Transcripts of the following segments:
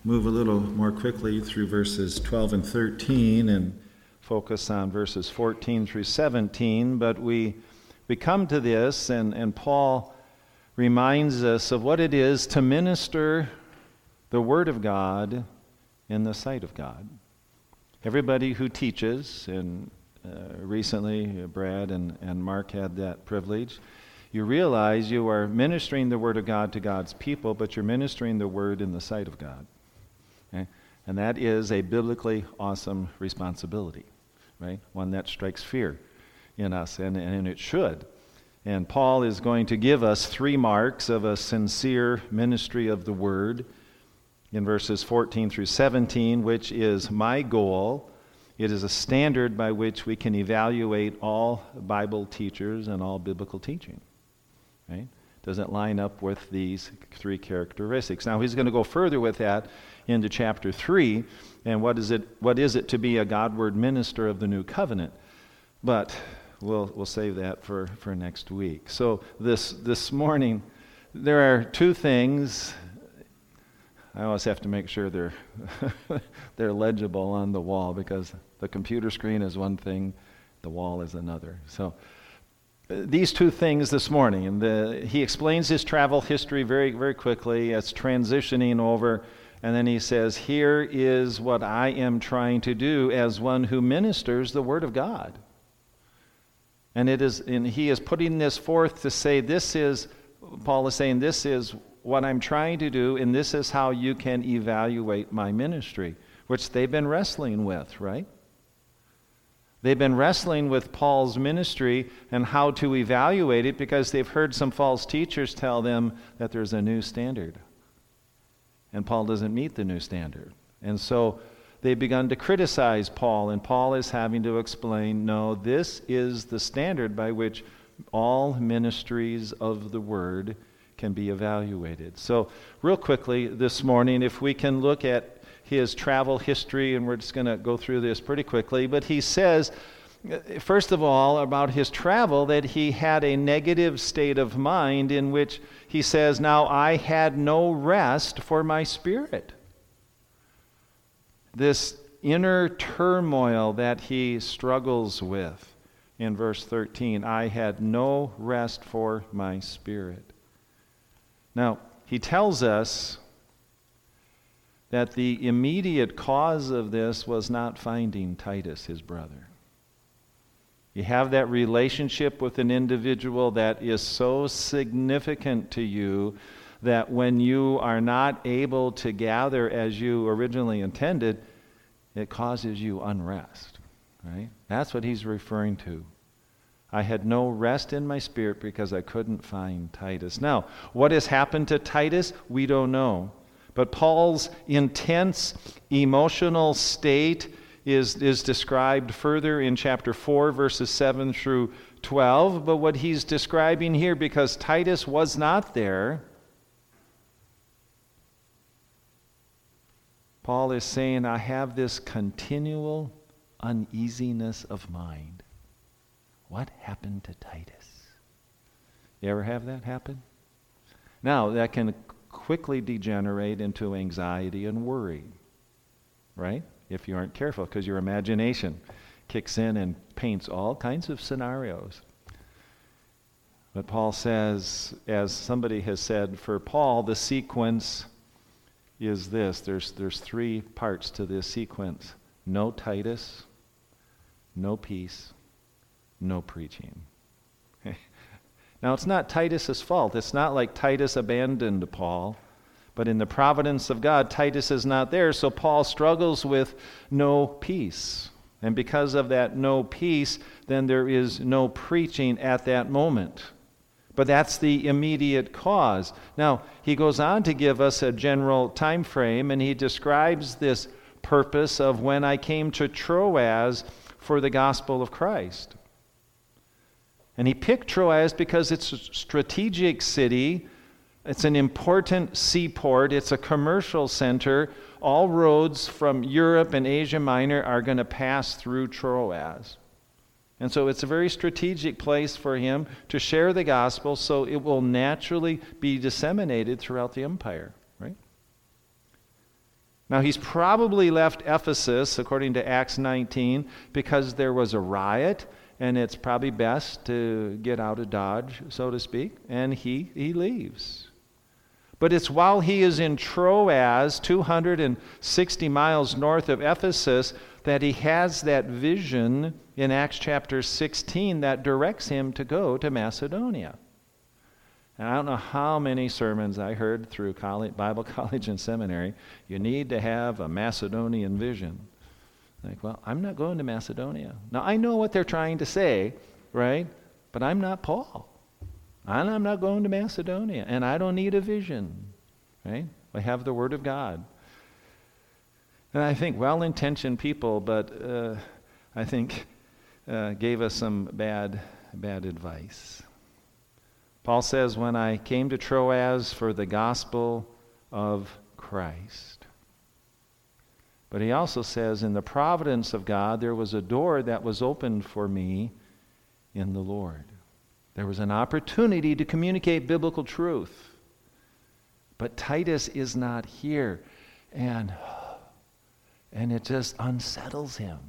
move a little more quickly through verses 12 and 13 and focus on verses 14 through 17. But we come to this, and Paul reminds us of what it is to minister the Word of God in the sight of God. Everybody who teaches, and recently Brad and Mark had that privilege, you realize you are ministering the Word of God to God's people, but you're ministering the Word in the sight of God. Okay? And that is a biblically awesome responsibility, right? One that strikes fear in us, and it should. And Paul is going to give us 3 marks of a sincere ministry of the Word in verses 14 through 17, which is my goal. It is a standard by which we can evaluate all Bible teachers and all biblical teaching. Right? Does it line up with these 3 characteristics? Now he's going to go further with that into chapter 3, and what is it to be a Godward minister of the new covenant? But we'll save that for next week. So this morning, there are 2 things. I always have to make sure they're legible on the wall, because the computer screen is one thing, the wall is another. So these 2 things this morning, and he explains his travel history very, very quickly. It's transitioning over, and then he says, here is what I am trying to do as one who ministers the Word of God. And he is putting this forth to say, Paul is saying, this is what I'm trying to do, and this is how you can evaluate my ministry, which they've been wrestling with, right? They've been wrestling with Paul's ministry and how to evaluate it, because they've heard some false teachers tell them that there's a new standard. And Paul doesn't meet the new standard. And so they've begun to criticize Paul, and Paul is having to explain, no, this is the standard by which all ministries of the Word can be evaluated. So real quickly this morning, if we can look at his travel history, and we're just going to go through this pretty quickly, but he says, first of all, about his travel, that he had a negative state of mind in which he says, now I had no rest for my spirit. This inner turmoil that he struggles with in verse 13, I had no rest for my spirit. Now, he tells us that the immediate cause of this was not finding Titus, his brother. You have that relationship with an individual that is so significant to you that when you are not able to gather as you originally intended, it causes you unrest, right? That's what he's referring to. I had no rest in my spirit because I couldn't find Titus. Now, what has happened to Titus? We don't know. But Paul's intense emotional state is described further in chapter 4, verses 7 through 12. But what he's describing here, because Titus was not there, Paul is saying, I have this continual uneasiness of mind. What happened to Titus? You ever have that happen? Now, that can quickly degenerate into anxiety and worry, right? If you aren't careful, because your imagination kicks in and paints all kinds of scenarios. But Paul says, as somebody has said, for Paul, the sequence is this. There's 3 parts to this sequence. No Titus, no peace, no preaching. Now, it's not Titus's fault. It's not like Titus abandoned Paul. But in the providence of God, Titus is not there, so Paul struggles with no peace. And because of that no peace, then there is no preaching at that moment. But that's the immediate cause. Now, he goes on to give us a general time frame, and he describes this purpose of when I came to Troas for the gospel of Christ. And he picked Troas because it's a strategic city. It's an important seaport. It's a commercial center. All roads from Europe and Asia Minor are going to pass through Troas. And so it's a very strategic place for him to share the gospel, so it will naturally be disseminated throughout the empire, right? Now, he's probably left Ephesus, according to Acts 19, because there was a riot, and it's probably best to get out of Dodge, so to speak, and he leaves. But it's while he is in Troas, 260 miles north of Ephesus, that he has that vision in Acts chapter 16 that directs him to go to Macedonia. And I don't know how many sermons I heard through Bible college and seminary. You need to have a Macedonian vision. Like, well, I'm not going to Macedonia. Now, I know what they're trying to say, right? But I'm not Paul. And I'm not going to Macedonia. And I don't need a vision, right? I have the Word of God. And I think well-intentioned people, but I think gave us some bad advice. Paul says, when I came to Troas for the gospel of Christ. But he also says, in the providence of God, there was a door that was opened for me in the Lord. There was an opportunity to communicate biblical truth. But Titus is not here. And it just unsettles him.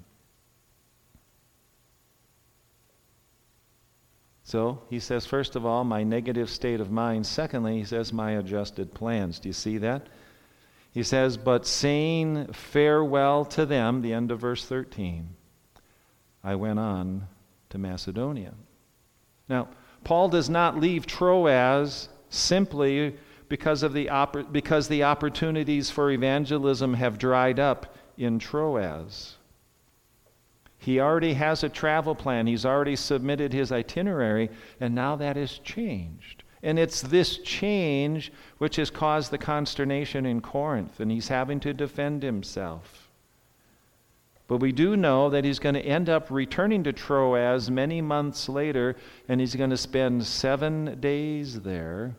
So he says, first of all, my negative state of mind. Secondly, he says, my adjusted plans. Do you see that? He says, but saying farewell to them, the end of verse 13, I went on to Macedonia. Now, Paul does not leave Troas simply because the opportunities for evangelism have dried up in Troas. He already has a travel plan. He's already submitted his itinerary, and now that has changed. And it's this change which has caused the consternation in Corinth, and he's having to defend himself. But we do know that he's going to end up returning to Troas many months later, and he's going to spend 7 days there.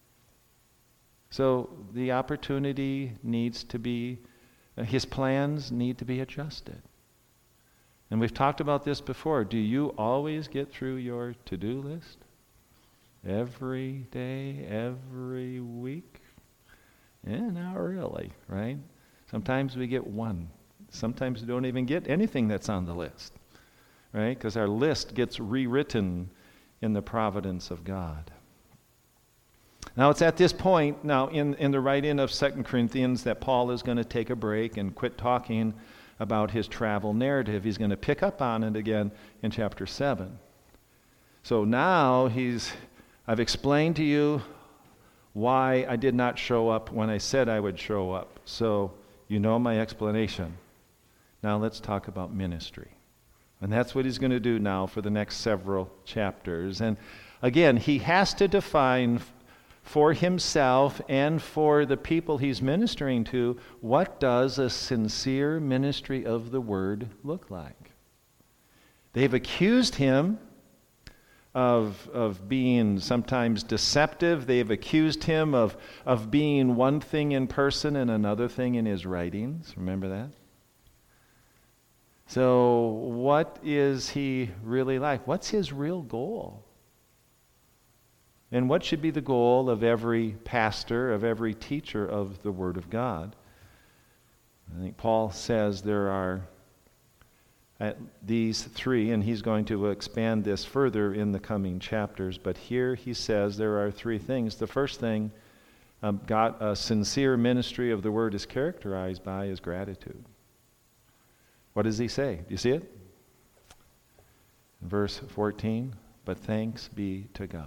So the opportunity needs to be, his plans need to be adjusted. And we've talked about this before. Do you always get through your to-do list? Every day, every week? Yeah, not really, right? Sometimes we get one. Sometimes we don't even get anything that's on the list, right? Because our list gets rewritten in the providence of God. Now, it's at this point, now in the writing of 2 Corinthians, that Paul is going to take a break and quit talking about his travel narrative. He's going to pick up on it again in chapter 7. So now I've explained to you why I did not show up when I said I would show up. So you know my explanation. Now let's talk about ministry. And that's what he's going to do now for the next several chapters. And again, he has to define for himself and for the people he's ministering to, what does a sincere ministry of the word look like? They've accused him of being sometimes deceptive. They've accused him of being one thing in person and another thing in his writings. Remember that? So what is he really like? What's his real goal? And what should be the goal of every pastor, of every teacher of the Word of God? I think Paul says there are these three, and he's going to expand this further in the coming chapters, but here he says there are three things. The first thing a sincere ministry of the Word is characterized by is gratitude. What does he say? Do you see it? In verse 14, but thanks be to God.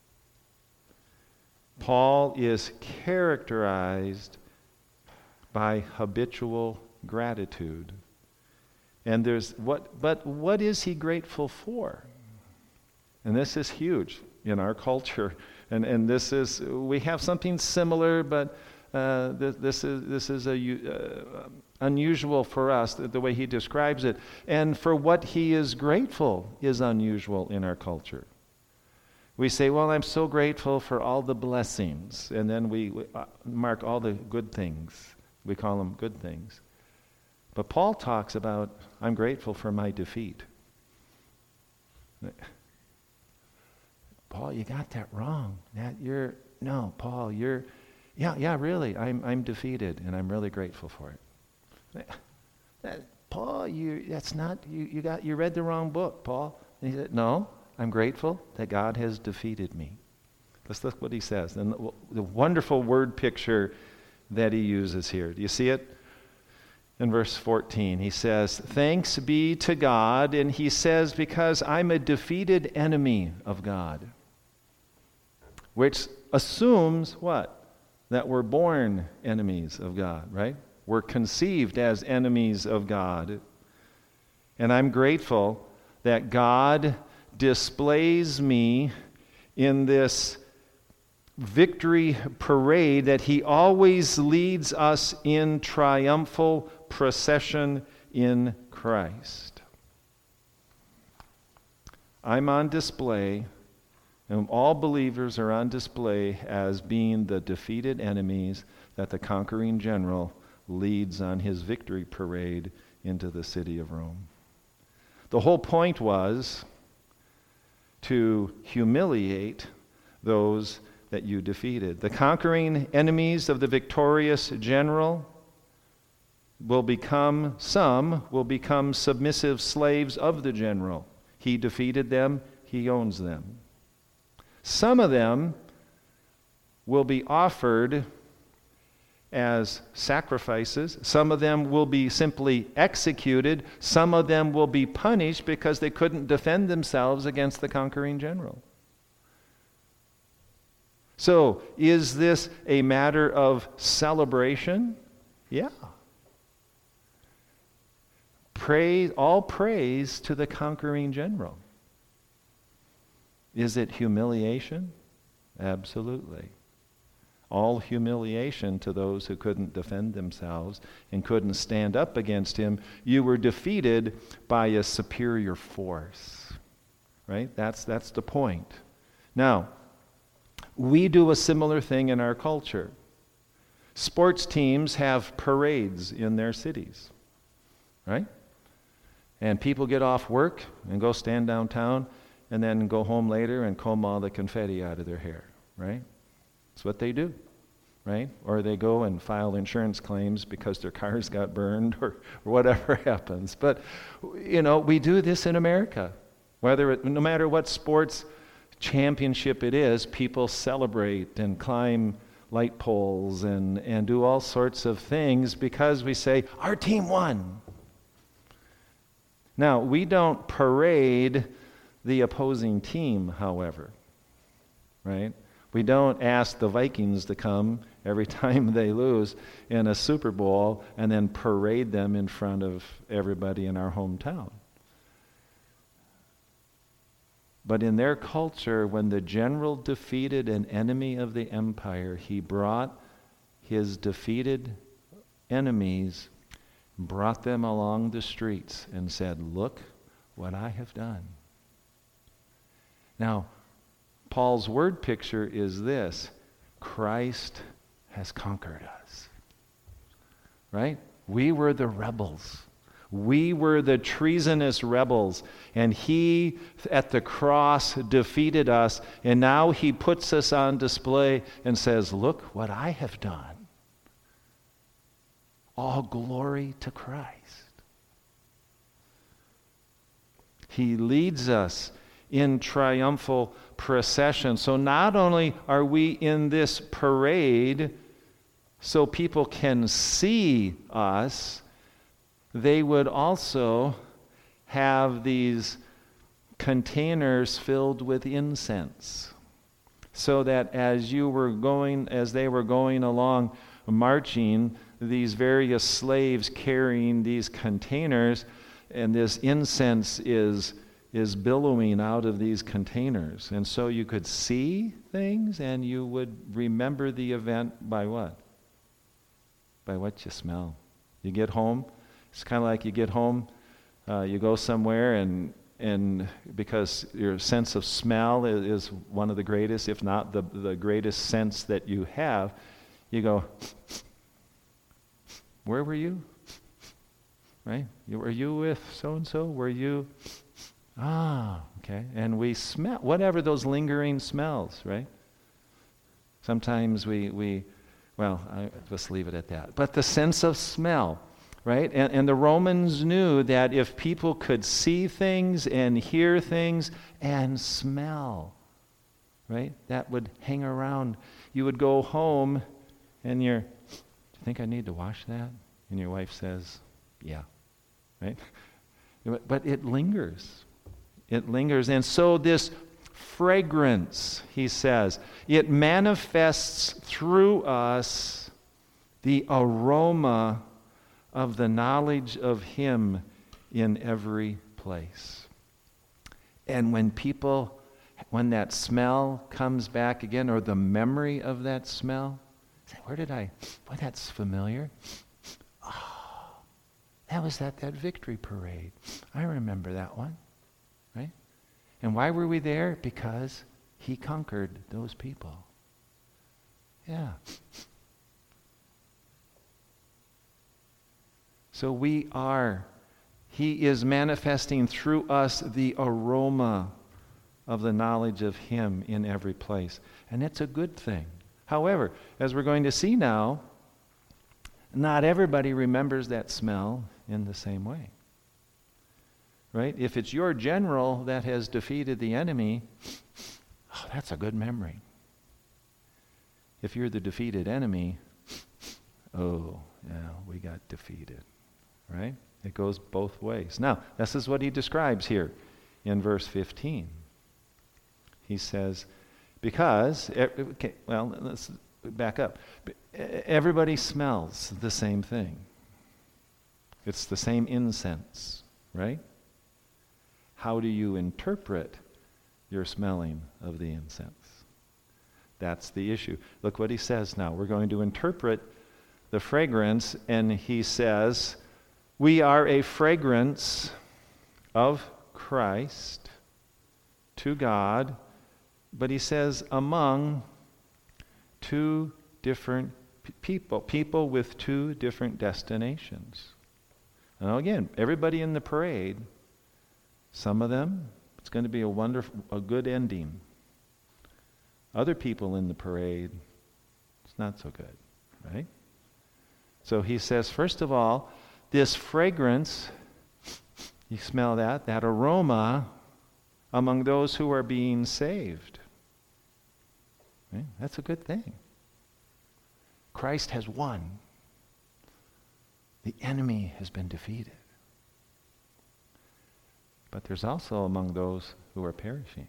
Paul is characterized by habitual gratitude. And what is he grateful for? And this is huge in our culture. And this is, we have something similar, but this is unusual for us, the way he describes it. And for what he is grateful is unusual in our culture. We say, well, I'm so grateful for all the blessings. And then we mark all the good things. We call them good things. But Paul talks about, I'm grateful for my defeat. Paul, you got that wrong. Paul, yeah, really, I'm defeated, and I'm really grateful for it. Paul, you read the wrong book, Paul. And he said, no, I'm grateful that God has defeated me. Let's look what he says. And the wonderful word picture that he uses here. Do you see it? In verse 14, he says, thanks be to God. And he says, because I'm a defeated enemy of God. Which assumes what? That we're born enemies of God, right? We're conceived as enemies of God. And I'm grateful that God displays me in this victory parade, that he always leads us in triumphal procession in Christ. I'm on display, and all believers are on display as being the defeated enemies that the conquering general leads on his victory parade into the city of Rome. The whole point was to humiliate those that you defeated. The conquering enemies of the victorious general some will become submissive slaves of the general. He defeated them, he owns them. Some of them will be offered as sacrifices. Some of them will be simply executed. Some of them will be punished because they couldn't defend themselves against the conquering general. So, is this a matter of celebration? Yeah. All praise to the conquering general. Is it humiliation? Absolutely. All humiliation to those who couldn't defend themselves and couldn't stand up against him. You were defeated by a superior force. Right? That's the point. Now, we do a similar thing in our culture. Sports teams have parades in their cities. Right? And people get off work and go stand downtown and then go home later and comb all the confetti out of their hair. Right? That's what they do, right? Or they go and file insurance claims because their cars got burned or whatever happens. But, we do this in America. No matter what sports championship it is, people celebrate and climb light poles and do all sorts of things because we say, our team won. Now, we don't parade the opposing team, however, right? We don't ask the Vikings to come every time they lose in a Super Bowl and then parade them in front of everybody in our hometown. But in their culture, when the general defeated an enemy of the empire, he brought his defeated enemies, brought them along the streets and said, look what I have done. Now, Paul's word picture is this: Christ has conquered us. Right? We were the rebels. We were the treasonous rebels, and he at the cross defeated us, and now he puts us on display and says, look what I have done. All glory to Christ. He leads us in triumphal procession. So not only are we in this parade so people can see us, they would also have these containers filled with incense, so that as they were going along marching, these various slaves carrying these containers, and this incense is billowing out of these containers. And so you could see things, and you would remember the event by what? By what you smell. You get home, it's kind of like you get home, you go somewhere, and because your sense of smell is one of the greatest, if not the greatest sense that you have, you go, where were you? Right? Were you with so-and-so? Were you? Okay. And we smell, whatever those lingering smells, right? Sometimes let's leave it at that. But the sense of smell, right? And the Romans knew that if people could see things and hear things and smell, right, that would hang around. You would go home and do you think I need to wash that? And your wife says, yeah, right? But it lingers. It lingers. And so this fragrance, he says, it manifests through us the aroma of the knowledge of him in every place. And when that smell comes back again, or the memory of that smell, say, boy, that's familiar. Oh, that was at that victory parade. I remember that one, right? And why were we there? Because he conquered those people. Yeah. So he is manifesting through us the aroma of the knowledge of him in every place. And it's a good thing. However, as we're going to see now, not everybody remembers that smell in the same way. Right? If it's your general that has defeated the enemy, that's a good memory. If you're the defeated enemy, we got defeated. Right? It goes both ways. Now, this is what he describes here in verse 15. He says, let's back up. Everybody smells the same thing. It's the same incense, right? How do you interpret your smelling of the incense? That's the issue. Look what he says now. We're going to interpret the fragrance, and he says, we are a fragrance of Christ to God, but he says among two different people with two different destinations. Now again, everybody in the parade, some of them, it's going to be a good ending. Other people in the parade, it's not so good, right? So he says, first of all, this fragrance, you smell that aroma among those who are being saved. Right? That's a good thing. Christ has won. The enemy has been defeated. But there's also among those who are perishing.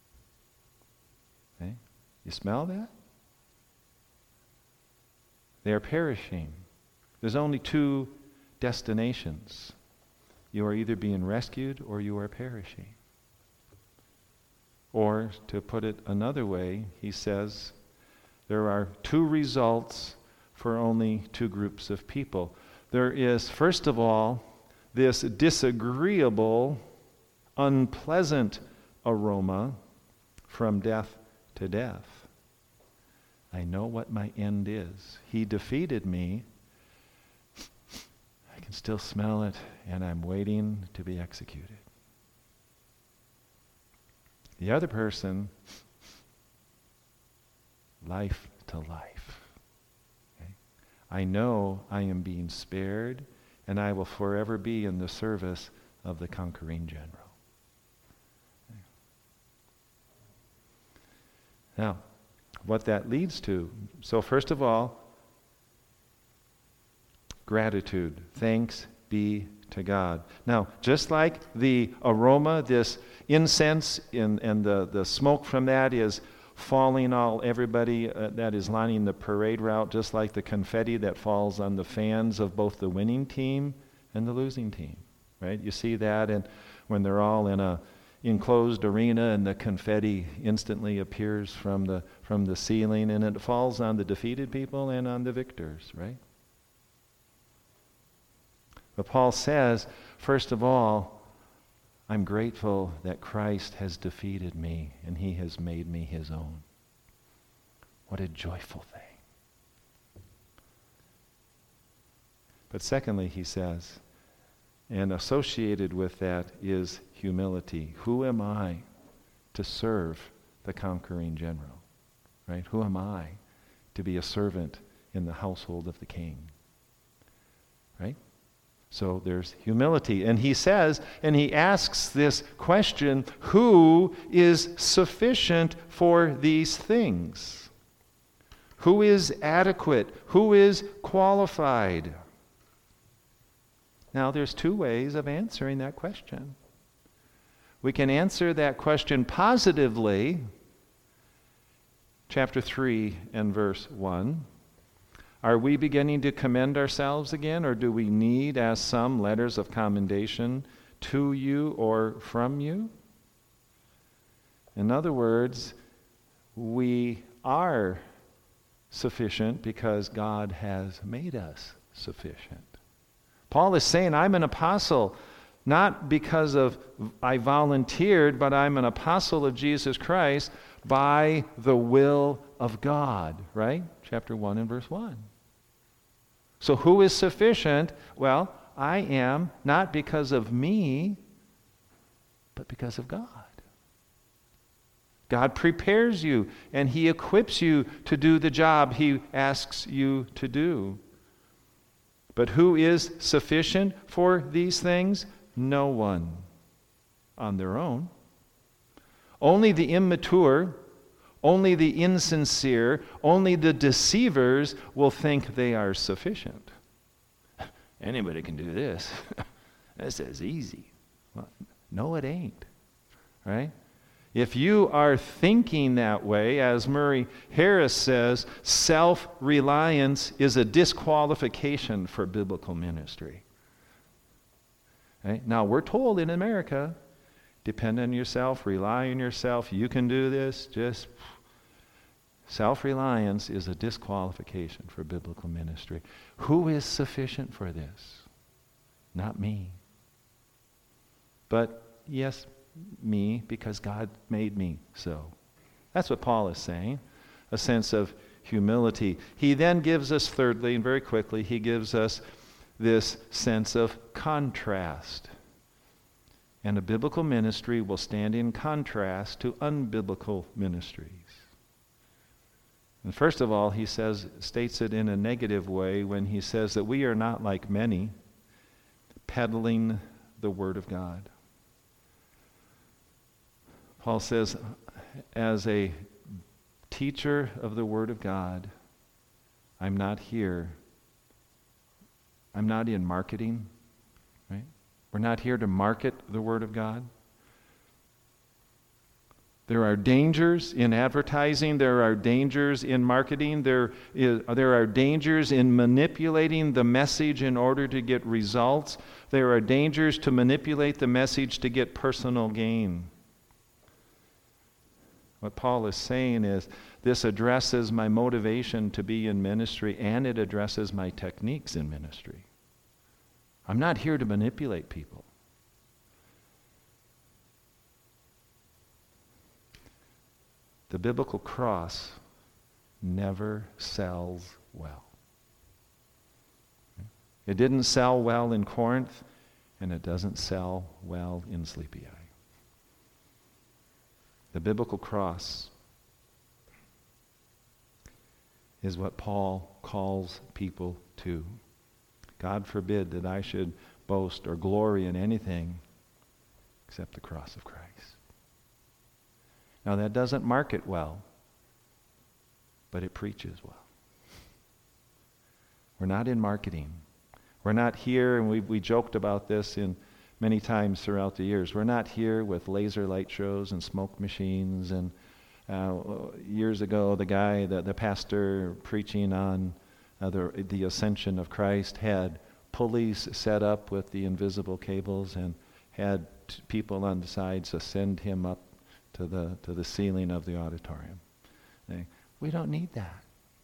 Okay? You smell that? They are perishing. There's only two destinations. You are either being rescued or you are perishing. Or, to put it another way, he says, there are two results for only two groups of people. There is, first of all, this disagreeable, unpleasant aroma from death to death. I know what my end is. He defeated me. I can still smell it, and I'm waiting to be executed. The other person, life to life. Okay? I know I am being spared, and I will forever be in the service of the conquering general. Okay. Now, what that leads to, so first of all, gratitude. Thanks be to God. Now, just like the aroma, this incense and the smoke from that is falling everybody that is lining the parade route, just like the confetti that falls on the fans of both the winning team and the losing team, right? You see that, and when they're all in a enclosed arena and the confetti instantly appears from the ceiling, and it falls on the defeated people and on the victors, right? But Paul says, first of all, I'm grateful that Christ has defeated me and he has made me his own. What a joyful thing. But secondly, he says, and associated with that is humility. Who am I to serve the conquering general? Right? Who am I to be a servant in the household of the king? Right? So there's humility. And he says, and he asks this question, who is sufficient for these things? Who is adequate? Who is qualified? Now, there's two ways of answering that question. We can answer that question positively, chapter 3 and verse 1. Are we beginning to commend ourselves again, or do we need, as some, letters of commendation to you or from you? In other words, we are sufficient because God has made us sufficient. Paul is saying, I'm an apostle, not because of I volunteered, but I'm an apostle of Jesus Christ by the will of God, right? Chapter 1 and verse 1. So who is sufficient? Well, I am, not because of me, but because of God. God prepares you, and He equips you to do the job He asks you to do. But who is sufficient for these things? No one on their own. Only the immature, only the insincere, only the deceivers will think they are sufficient. Anybody can do this. This is easy. Well, no, it ain't. Right? If you are thinking that way, as Murray Harris says, self-reliance is a disqualification for biblical ministry. Right? Now, we're told in America, depend on yourself, rely on yourself, you can do this, just self-reliance is a disqualification for biblical ministry. Who is sufficient for this? Not me. But yes, me, because God made me so. That's what Paul is saying, a sense of humility. He then gives us, thirdly, and very quickly, he gives us this sense of contrast. And a biblical ministry will stand in contrast to unbiblical ministries. And first of all, he states it in a negative way when he says that we are not like many peddling the Word of God. Paul says, as a teacher of the Word of God, I'm not here. I'm not in marketing, right? We're not here to market the Word of God. There are dangers in advertising. There are dangers in marketing. There are dangers in manipulating the message in order to get results. There are dangers to manipulate the message to get personal gain. What Paul is saying is, this addresses my motivation to be in ministry, and it addresses my techniques in ministry. I'm not here to manipulate people. The biblical cross never sells well. It didn't sell well in Corinth, and it doesn't sell well in Sleepy Eye. The biblical cross is what Paul calls people to. God forbid that I should boast or glory in anything except the cross of Christ. Now that doesn't market well, but it preaches well. We're not in marketing. We're not here, and we joked about this in many times throughout the years. We're not here with laser light shows and smoke machines. And years ago, the pastor preaching on the ascension of Christ had pulleys set up with the invisible cables and had people on the sides ascend him up to the ceiling of the auditorium. We don't need that.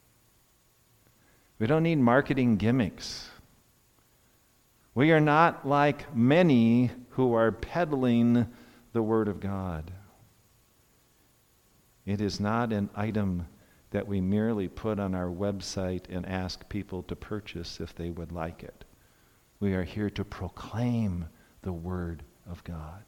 We don't need marketing gimmicks. We are not like many who are peddling the Word of God. It is not an item that we merely put on our website and ask people to purchase if they would like it. We are here to proclaim the Word of God.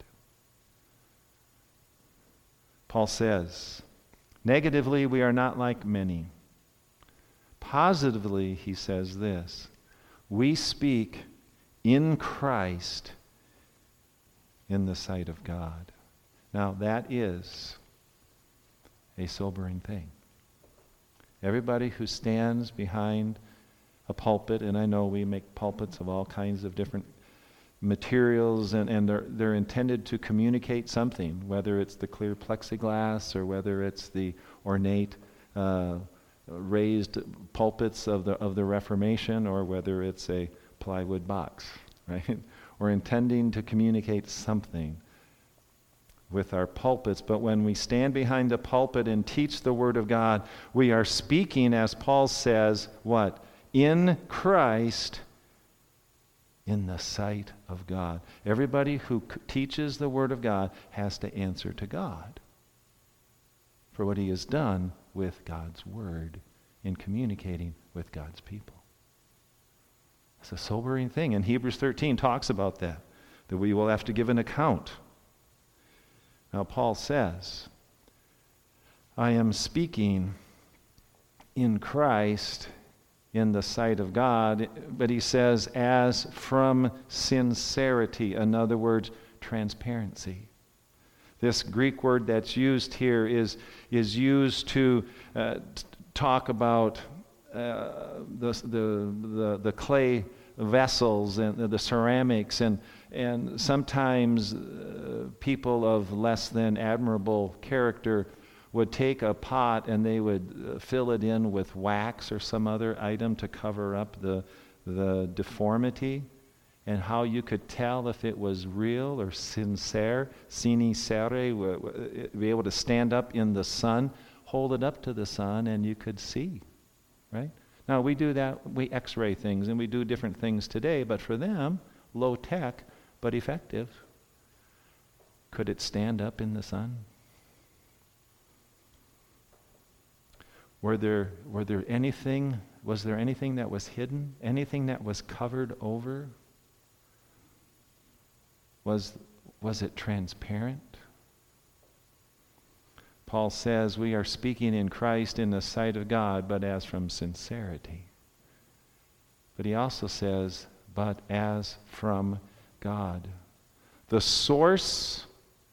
Paul says, negatively, we are not like many. Positively, he says this, we speak in Christ in the sight of God. Now that is a sobering thing. Everybody who stands behind a pulpit, and I know we make pulpits of all kinds of different materials, and they're intended to communicate something, whether it's the clear plexiglass or whether it's the ornate raised pulpits of the Reformation, or whether it's a plywood box, right? We're intending to communicate something with our pulpits, but when we stand behind the pulpit and teach the Word of God, we are speaking, as Paul says, what? In Christ, in the sight of God. Everybody who teaches the Word of God has to answer to God for what he has done with God's Word in communicating with God's people. It's a sobering thing, and Hebrews 13 talks about that we will have to give an account. Now Paul says, I am speaking in Christ in the sight of God, but he says, as from sincerity. In other words, transparency. This Greek word that's used here is used to talk about the clay vessels and the ceramics, and sometimes people of less than admirable character would take a pot and they would fill it in with wax or some other item to cover up the deformity, and how you could tell if it was real or sincere, be able to stand up in the sun, hold it up to the sun, and you could see, right? Now we do that, we x-ray things, and we do different things today, but for them, low tech, but effective. Could it stand up in the sun? Was there anything that was hidden? Anything that was covered over? Was it transparent? Paul says we are speaking in Christ in the sight of God, but as from sincerity. But he also says, but as from God. The source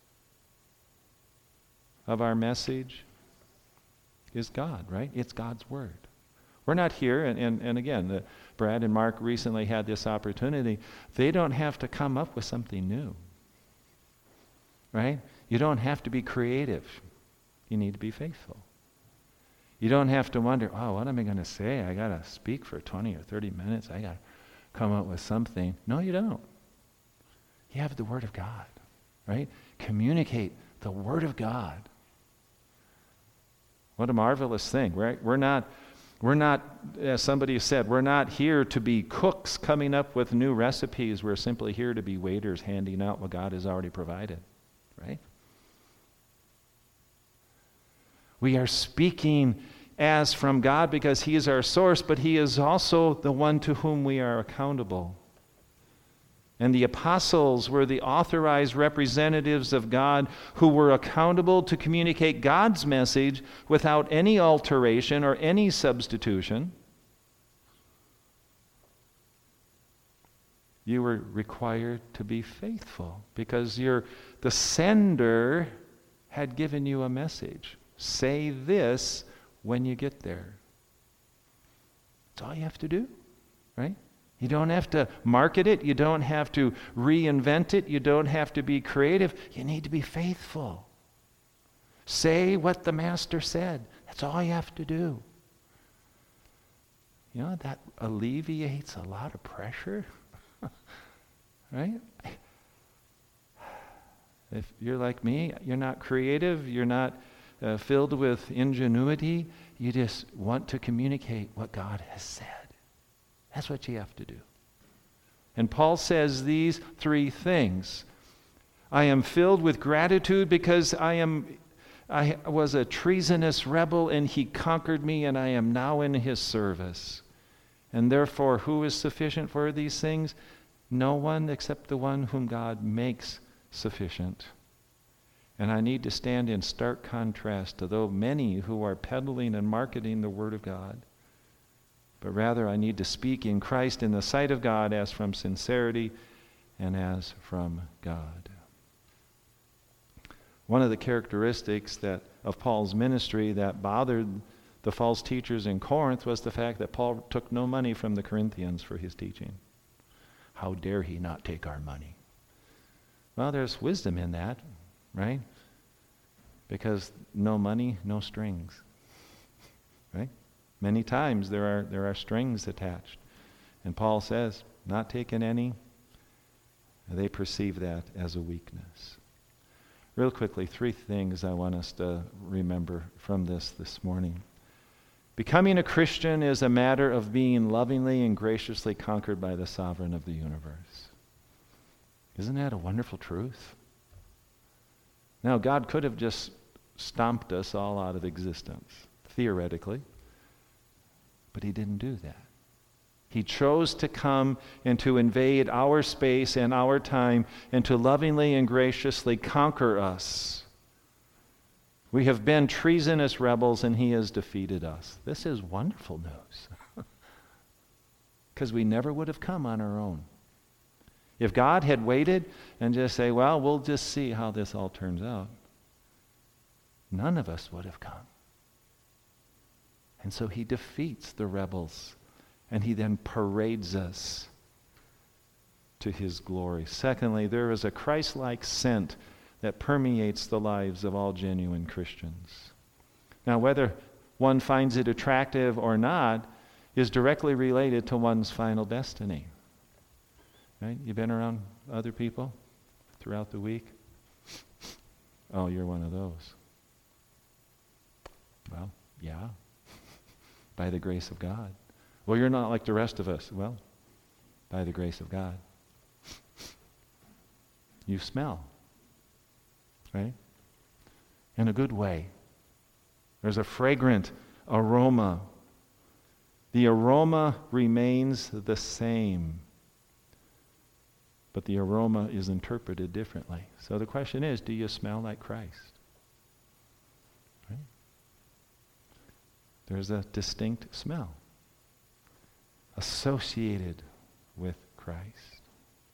of our message is God, right? It's God's Word. We're not here, and again, Brad and Mark recently had this opportunity. They don't have to come up with something new, right? You don't have to be creative. You need to be faithful. You don't have to wonder, oh, what am I going to say? I got to speak for 20 or 30 minutes. I got to come up with something. No, you don't. You have the Word of God, right? Communicate the Word of God. What a marvelous thing, right? We're not, as somebody said, we're not here to be cooks coming up with new recipes. We're simply here to be waiters handing out what God has already provided, right? We are speaking as from God because He is our source, but He is also the one to whom we are accountable. And the apostles were the authorized representatives of God who were accountable to communicate God's message without any alteration or any substitution. You were required to be faithful because the sender had given you a message. Say this when you get there. That's all you have to do, right? You don't have to market it. You don't have to reinvent it. You don't have to be creative. You need to be faithful. Say what the Master said. That's all you have to do. You know, that alleviates a lot of pressure, right? If you're like me, you're not creative, you're not filled with ingenuity, you just want to communicate what God has said. That's what you have to do. And Paul says these three things. I am filled with gratitude because I was a treasonous rebel and He conquered me, and I am now in His service. And therefore, who is sufficient for these things? No one except the one whom God makes sufficient. And I need to stand in stark contrast to those many who are peddling and marketing the Word of God. but rather I need to speak in Christ in the sight of God as from sincerity and as from God. One of the characteristics of Paul's ministry that bothered the false teachers in Corinth was the fact that Paul took no money from the Corinthians for his teaching. How dare he not take our money? Well, there's wisdom in that, right? Because no money, no strings, right? Many times there are strings attached. And Paul says, not taking any, they perceive that as a weakness. Real quickly, 3 things I want us to remember from this morning. Becoming a Christian is a matter of being lovingly and graciously conquered by the sovereign of the universe. Isn't that a wonderful truth? Now, God could have just stomped us all out of existence, theoretically, but he didn't do that. He chose to come and to invade our space and our time and to lovingly and graciously conquer us. We have been treasonous rebels and he has defeated us. This is wonderful news. Because we never would have come on our own. If God had waited and just say, well, we'll just see how this all turns out, none of us would have come. And so he defeats the rebels. And he then parades us to his glory. Secondly, there is a Christ-like scent that permeates the lives of all genuine Christians. Now, whether one finds it attractive or not is directly related to one's final destiny. Right? You've been around other people throughout the week? Oh, you're one of those. Well, yeah. By the grace of God. Well, you're not like the rest of us. Well, by the grace of God. You smell, right? In a good way. There's a fragrant aroma. The aroma remains the same, but the aroma is interpreted differently. So the question is, do you smell like Christ? Right? There's a distinct smell associated with Christ.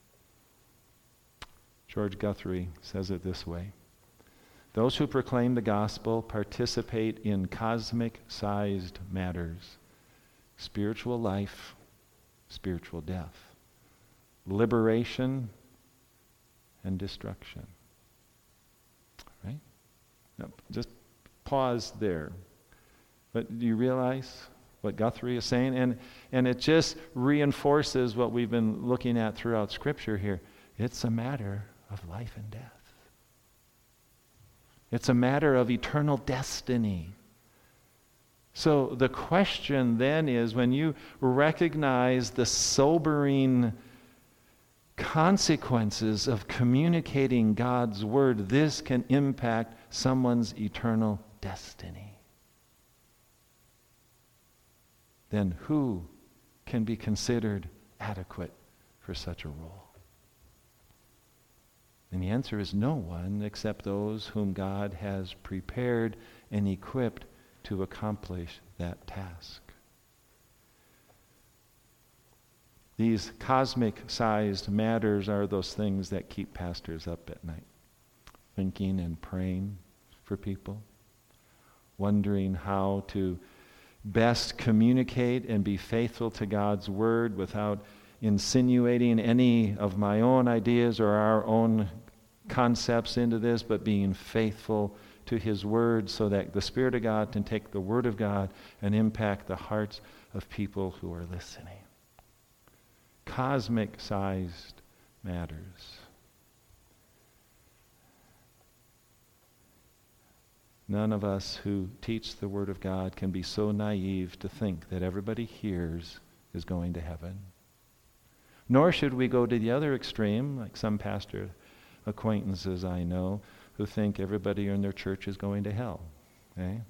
George Guthrie says it this way: those who proclaim the gospel participate in cosmic-sized matters: spiritual life, spiritual death, liberation, and destruction. Right? Now, just pause there. But do you realize what Guthrie is saying? And it just reinforces what we've been looking at throughout Scripture here. It's a matter of life and death. It's a matter of eternal destiny. So the question then is, when you recognize the sobering consequences of communicating God's word, this can impact someone's eternal destiny. Then who can be considered adequate for such a role? And the answer is no one except those whom God has prepared and equipped to accomplish that task. These cosmic-sized matters are those things that keep pastors up at night, thinking and praying for people, wondering how to best communicate and be faithful to God's word without insinuating any of my own ideas or our own concepts into this, but being faithful to his word so that the Spirit of God can take the word of God and impact the hearts of people who are listening. Cosmic-sized matters. None of us who teach the Word of God can be so naive to think that everybody hears is going to heaven. Nor should we go to the other extreme, like some pastor acquaintances I know who think everybody in their church is going to hell. Okay?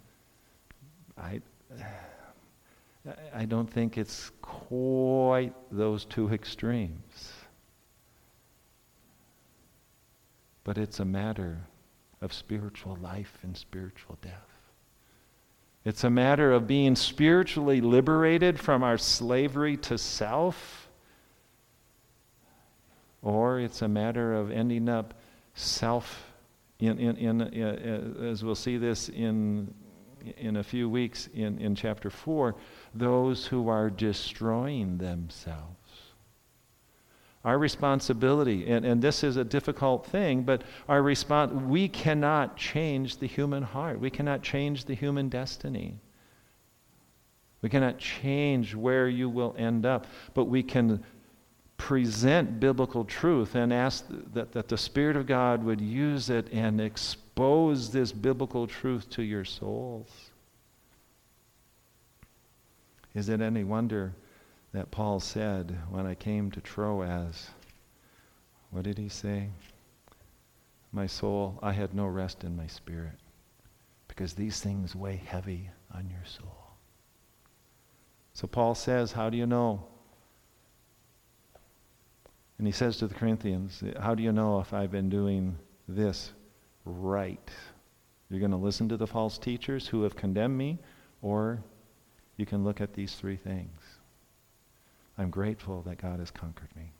I don't think it's quite those two extremes. But it's a matter of spiritual life and spiritual death. It's a matter of being spiritually liberated from our slavery to self, or it's a matter of ending up as we'll see this in a few weeks in chapter 4, those who are destroying themselves. Our responsibility, and this is a difficult thing, but we cannot change the human heart. We cannot change the human destiny. We cannot change where you will end up, but we can present biblical truth and ask that the Spirit of God would use it and expose this biblical truth to your souls. Is it any wonder that Paul said, when I came to Troas, what did he say? My soul, I had no rest in my spirit, because these things weigh heavy on your soul. So Paul says, how do you know? And he says to the Corinthians, how do you know if I've been doing this right? You're going to listen to the false teachers who have condemned me, or you can look at these three things. I'm grateful that God has conquered me.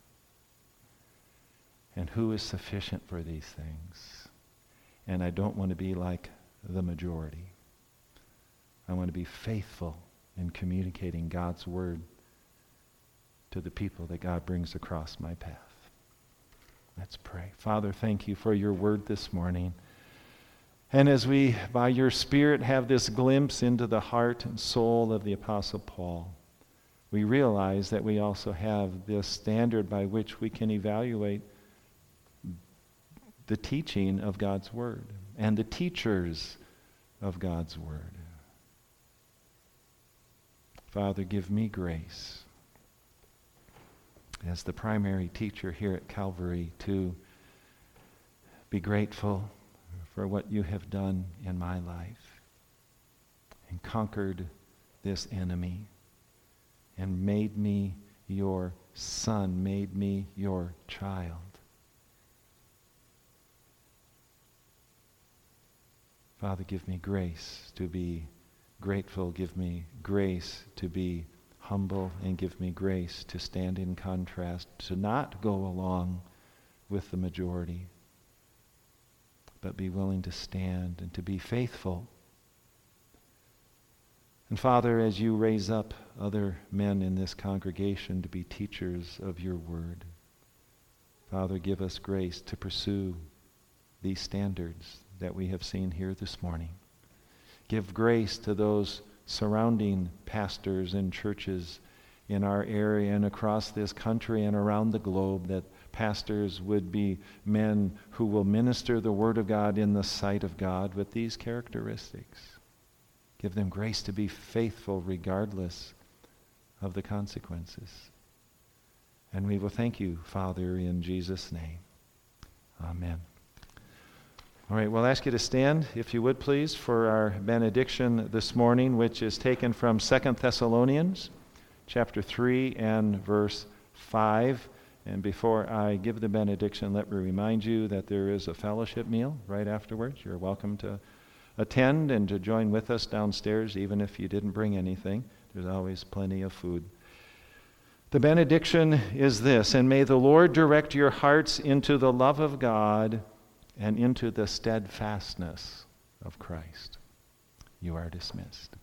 And who is sufficient for these things? And I don't want to be like the majority. I want to be faithful in communicating God's word to the people that God brings across my path. Let's pray. Father, thank you for your word this morning. And as we, by your Spirit, have this glimpse into the heart and soul of the Apostle Paul, we realize that we also have this standard by which we can evaluate the teaching of God's word and the teachers of God's word. Father, give me grace as the primary teacher here at Calvary to be grateful for what you have done in my life and conquered this enemy and made me your son, made me your child. Father, give me grace to be grateful. Give me grace to be humble, and give me grace to stand in contrast, to not go along with the majority, but be willing to stand and to be faithful. And Father, as you raise up other men in this congregation to be teachers of your word, Father, give us grace to pursue these standards that we have seen here this morning. Give grace to those surrounding pastors and churches in our area and across this country and around the globe, that pastors would be men who will minister the word of God in the sight of God with these characteristics. Give them grace to be faithful regardless of the consequences. And we will thank you, Father, in Jesus' name. Amen. All right, we'll ask you to stand, if you would please, for our benediction this morning, which is taken from 2 Thessalonians chapter 3 and verse 5. And before I give the benediction, let me remind you that there is a fellowship meal right afterwards. You're welcome to attend and to join with us downstairs, even if you didn't bring anything. There's always plenty of food. The benediction is this: and may the Lord direct your hearts into the love of God and into the steadfastness of Christ. You are dismissed.